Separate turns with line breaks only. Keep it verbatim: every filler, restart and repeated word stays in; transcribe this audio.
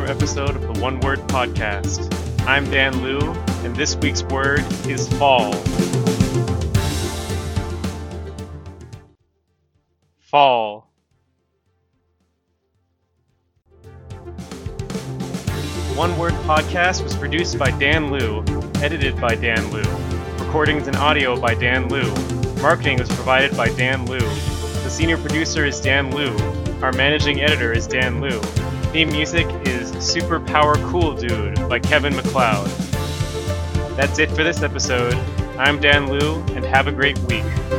episode of the One Word Podcast. I'm Dan Liu, and this week's word is fall. Fall. One Word Podcast was produced by Dan Liu, edited by Dan Liu. Recordings and audio by Dan Liu. Marketing was provided by Dan Liu. The senior producer is Dan Liu. Our managing editor is Dan Liu. Theme music is Super Power Cool Dude by Kevin MacLeod. That's it for this episode. I'm Dan Liu, and have a great week.